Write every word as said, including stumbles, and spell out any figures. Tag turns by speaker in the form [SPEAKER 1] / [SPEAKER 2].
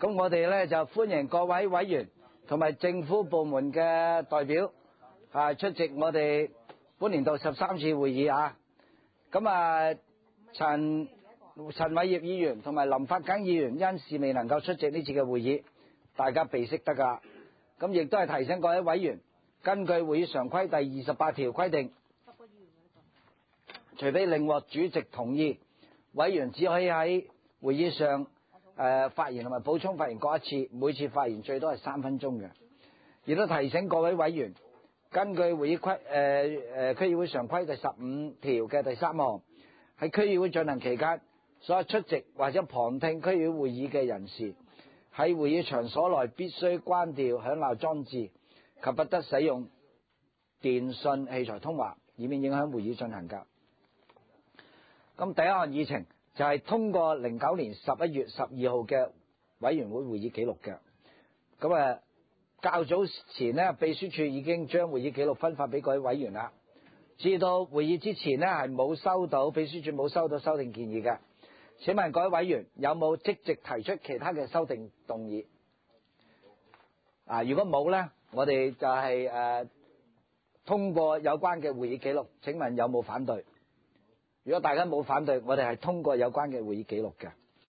[SPEAKER 1] 咁我哋咧就歡迎各位委員同埋政府部門嘅代表啊出席我哋本年度十三次會議啊。咁啊，陳陳偉業議員同埋林發庚議員因事未能夠出席呢次嘅會議，大家備悉得㗎。咁亦都係提醒各位委員，根據會議常規第二十八條規定，除非另獲主席同意，委員只可以喺會議上誒發言同埋補充發言各一次，每次發言最多係三分鐘嘅。亦都提醒各位委員，根據會議規誒誒區議會常規第十五條嘅第三項，喺區議會進行期間，所有出席或者旁聽區議會會議嘅人士，喺會議場所內必須關掉響鬧裝置，及不得使用電訊器材通話，以免影響會議進行㗎。咁第一項議程就係通過零九年十一月十二號嘅委員會會議記錄嘅。咁啊，較早前呢，秘書處已經將會議記錄分發俾各位委員啦。至到會議之前呢，係冇收到秘書處冇收到修訂建議嘅。請問各位委員有冇積極提出其他嘅修訂動議？啊，如果冇呢，我哋就係誒通過有關嘅會議記錄。請問有冇反對？如果大家冇反對，我哋係通過有關嘅會議記錄嘅。